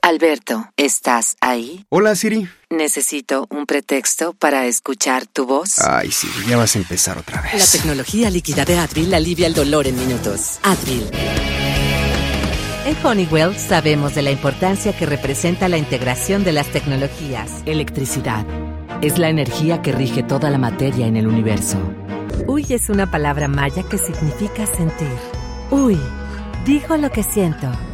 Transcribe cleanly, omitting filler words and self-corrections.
Alberto, ¿estás ahí? Hola, Siri. Necesito un pretexto para escuchar tu voz. Ay, Siri, ya vas a empezar otra vez. La tecnología líquida de Advil alivia el dolor en minutos. Advil. En Honeywell sabemos de la importancia que representa la integración de las tecnologías. Electricidad. Es la energía que rige toda la materia en el universo. Uy es una palabra maya que significa sentir. Uy, digo lo que siento.